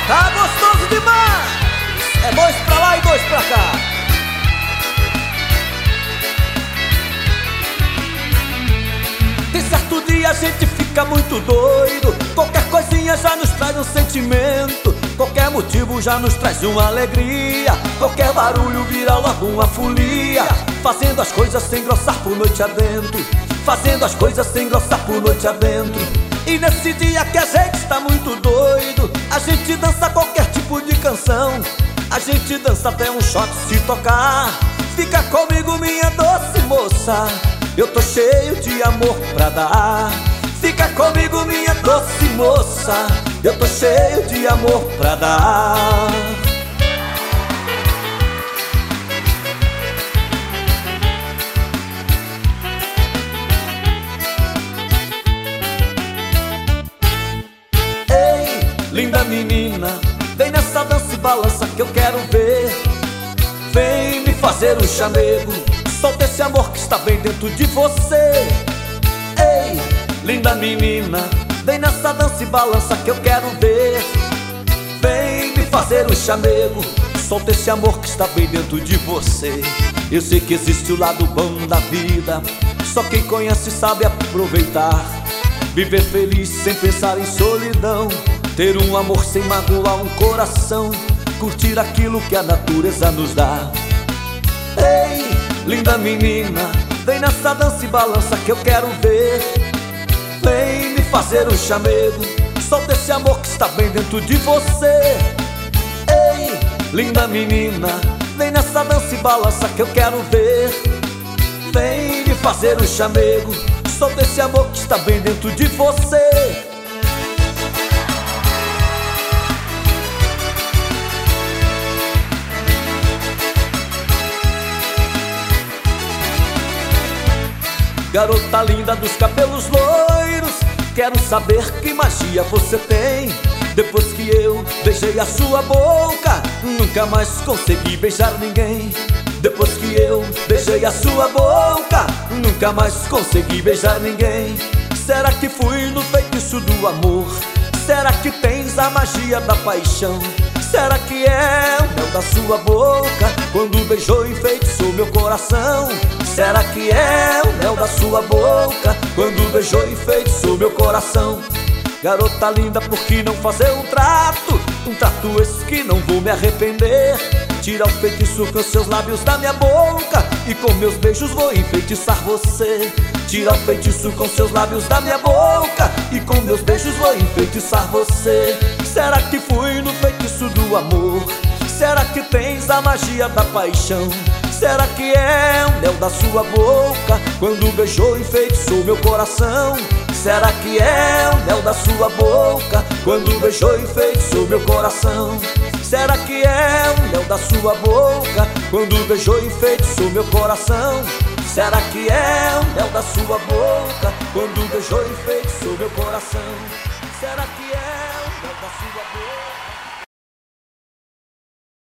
Tá gostoso demais! É dois pra lá e dois pra cá. De certo dia a gente fica muito doido. Qualquer coisinha já nos traz um sentimento. Qualquer motivo já nos traz uma alegria. Qualquer barulho vira logo uma folia. Fazendo as coisas sem engrossar por noite adentro. Fazendo as coisas sem engrossar por noite adentro. E nesse dia que a gente está muito doido, a gente dança qualquer tipo de canção. A gente dança até um shot se tocar. Fica comigo, minha doce moça, eu tô cheio de amor pra dar. Fica comigo, minha doce moça, eu tô cheio de amor pra dar. Ei, linda menina, vem nessa dança e balança que eu quero ver. Vem me fazer um chamego, solta esse amor que está bem dentro de você. Ei, linda menina, vem nessa dança e balança que eu quero ver. Vem me fazer um chamego, solta esse amor que está bem dentro de você. Eu sei que existe o lado bom da vida, só quem conhece sabe aproveitar. Viver feliz sem pensar em solidão, ter um amor sem magoar um coração, curtir aquilo que a natureza nos dá. Ei, linda menina, vem nessa dança e balança que eu quero ver. Vem me fazer um chamego, solta esse amor que está bem dentro de você. Ei, linda menina, vem nessa dança e balança que eu quero ver. Vem me fazer um chamego, solta esse amor que está bem dentro de você. Garota linda dos cabelos loiros, quero saber que magia você tem. Depois que eu beijei a sua boca, nunca mais consegui beijar ninguém. Depois que eu beijei a sua boca, nunca mais consegui beijar ninguém. Será que fui no feitiço do amor? Será que tens a magia da paixão? Será que é o mel da sua boca quando beijou e enfeitiçou meu coração? Será que é o mel da sua boca quando beijou e enfeitiçou meu coração? Garota linda, por que não fazer um trato? Um trato esse que não vou me arrepender. Tira o feitiço com seus lábios da minha boca e com meus beijos vou enfeitiçar você. Tira o feitiço com seus lábios da minha boca e com meus beijos vou enfeitiçar você. Será que fui no feitiço do amor? Será que tens a magia da paixão? Será que é o mel da sua boca quando beijou e enfeitiçou meu coração? Será que é o mel da sua boca quando beijou e enfeitiçou meu coração? Será que é o mel da sua boca quando beijou e enfeitiçou meu coração? Será que é o mel da sua boca quando beijou e enfeitiçou meu coração? Será que é